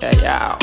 Yeah.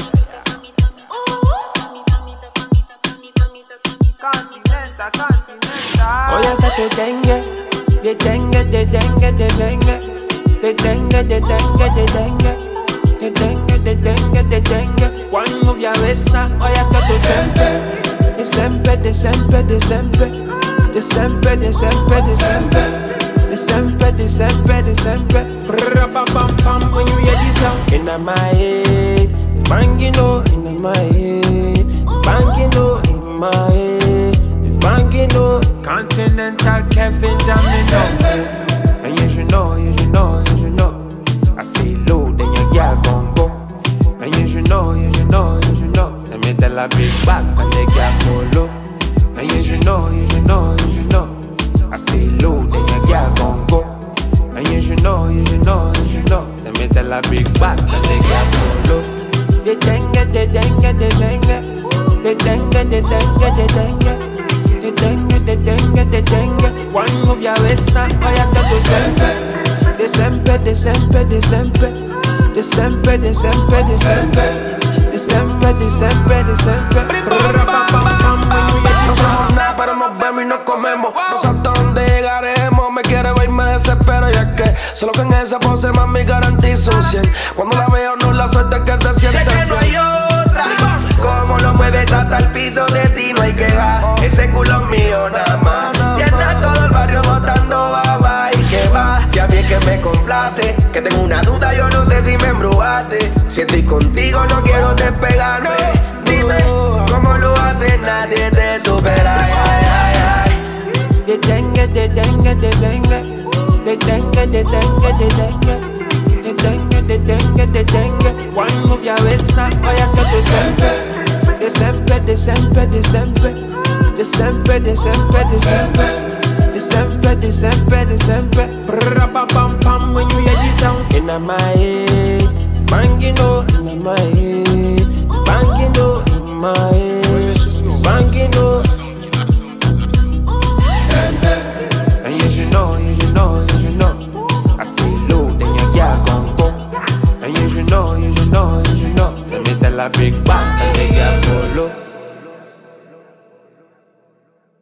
Oye, ese te dengue, de dengue, de dengue, de dengue, de dengue, de dengue, de dengue, de dengue, de dengue, de dengue. Quando vi a vesta, oye, ese te sempre, de sempre, de sempre, de sempre, de sempre, de sempre, de sempre, de sempre, de sempre, de sempre. Pam pam pam, when you hear this sound in my head, it's banging oh in my head, it's banging oh in my head. Banging up, Continental Kevin jamming up. And you should know, you should know, you should know. I say low, then your girl gon' go. And you should know, you should know, you should know. Send me tell a big back and the girl follow. And you should know, you should know, you should know. I say low, then your girl gon' go. And you should know, you should know, you should know. Send me tell a big back and the girl follow. The dengue, the dengue, the dengue, the dengue, the dengue, the dengue. De dengue, de dengue, de dengue. Quando vi a vesta, vai até do sempre. De sempre, de sempre, de sempre. De sempre, de sempre, de sempre. De sempre, de sempre, de sempre. No somos nada, pero nos vemos y nos comemos. No sé hasta dónde llegaremos. Me quiere ver y me desespero. Y es que solo que en esa pose mami garantizo un 100. Cuando la veo no la suerte que se siente. Es que no hay otra. Como lo mueves hasta el piso, de ti no hay queja. Ese culo es mío nada más. Llena todo el barrio botando baba. ¿Y qué va? Si a mí es que me complace. Que tengo una duda, yo no sé si me embrujaste. Si estoy contigo no quiero despegarme. Dime, ¿cómo lo hace? Nadie te supera. Ay, ay, ay. De dengue, de dengue, de dengue. De dengue, de dengue, de dengue. De dengue, de dengue, de dengue. Quando vi a vesta, vai até do sempre. De sempre, de sempre, de sempre. De sempre, de sempre, de sempre. De sempre, de sempre, de sempre. Pam pam pam, when you hear this sound in my head, it's banging oh in my head, it's banging oh in my head.